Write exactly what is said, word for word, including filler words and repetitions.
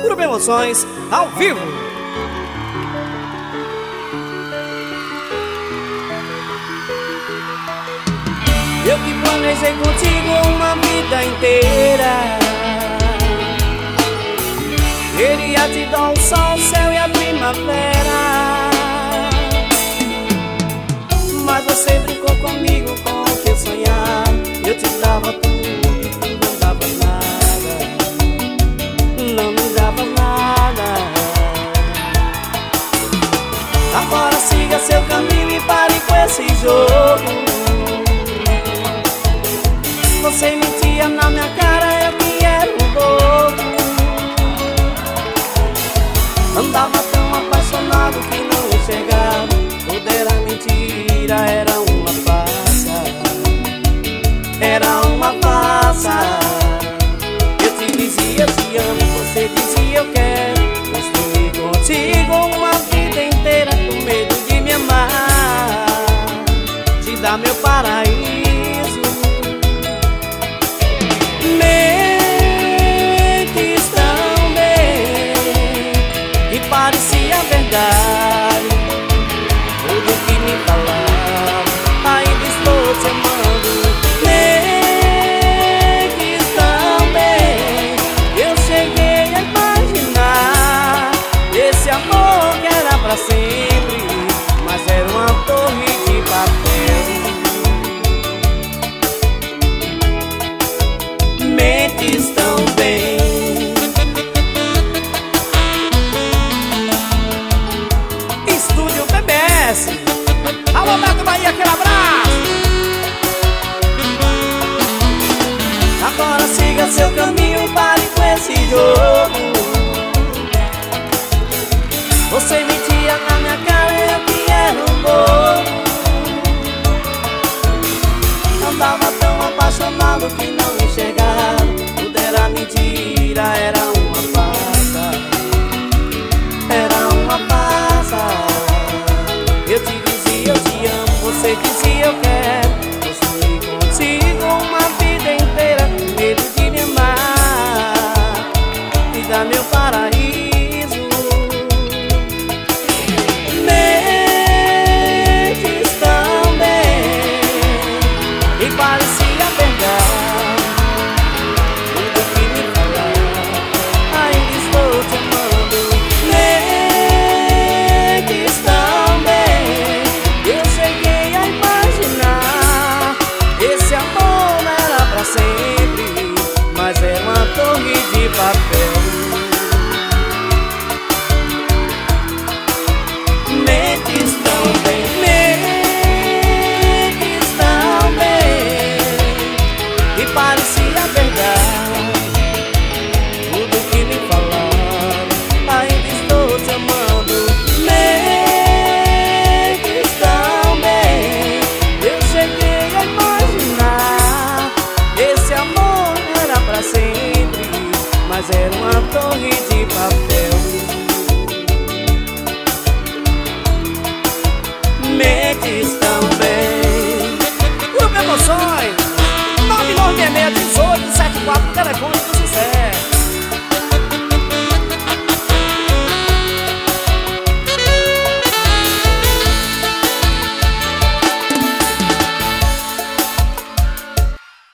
Grupo Emoções, ao vivo. Eu que planejei contigo uma vida inteira, queria te dar o sol, o céu e a primavera, mas você brincou comigo com o que eu sonhava. Eu te dava tudo e tu não dava nada, não me dava nada. Agora siga seu caminho e pare com esse jogo. Você mentia na minha cara, eu que era um bobo. Andava tão apaixonado que não enxergava. Tudo era mentira, era uma farsa, era uma farsa. Eu te dizia eu te amo, você dizia eu quero construir contigo uma vida inteira, com medo de me amar, te dar meu paraíso. Mentes tão bem que parecia verdade tudo que me falava, ainda estou te amando. Mentes tão bem, eu cheguei a imaginar esse amor que era pra sempre, mas era uma torre de papel. Mentes tão bem. Estúdio B B S. Alô, Beto Bahia, aquele abraço. Agora siga seu caminho e pare com esse jogo. Você mentia na minha cara, eu que era um bobo. Andava tão apaixonado que não enxergava. Tudo era mentira, era uma farsa, era uma farsa. Eu te dizia eu te amo, você dizia eu quero construir contigo uma vida inteira, com medo de me amar, te dar meu paraíso. Mentes tão bem e parecia verdade tudo que me falava, ainda estou te amando. Mentes tão bem, eu cheguei a imaginar esse amor não era pra sempre, mas é uma torre de papel. Mentes tão bem, mentes tão bem e parecia verdade tudo que me falaram, ainda estou te amando. Mentes tão bem, eu cheguei a imaginar esse amor não era pra sempre, mas era uma torre de papel.